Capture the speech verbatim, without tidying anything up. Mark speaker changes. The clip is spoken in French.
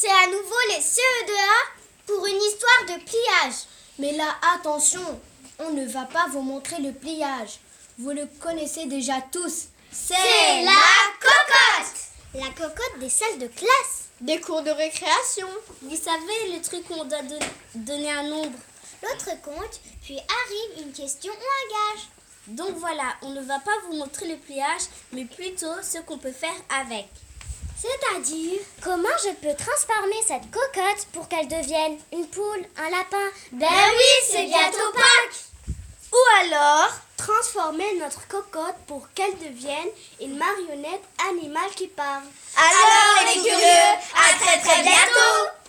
Speaker 1: c'est à nouveau les C E deux A pour une histoire de pliage.
Speaker 2: Mais là, attention, on ne va pas vous montrer le pliage. Vous le connaissez déjà tous.
Speaker 1: C'est la cocotte! La cocotte des salles de classe.
Speaker 3: Des cours de récréation.
Speaker 4: Vous savez, le truc où on doit don- donner un nombre.
Speaker 1: L'autre compte, puis arrive une question ou un gage.
Speaker 4: Donc voilà, on ne va pas vous montrer le pliage, mais plutôt ce qu'on peut faire avec.
Speaker 1: C'est-à-dire, comment je peux transformer cette cocotte pour qu'elle devienne une poule, un lapin?
Speaker 3: Ben oui, c'est bientôt Pâques!
Speaker 4: Ou alors, transformer notre cocotte pour qu'elle devienne une marionnette animale qui parle.
Speaker 3: Alors les curieux, à très très bientôt!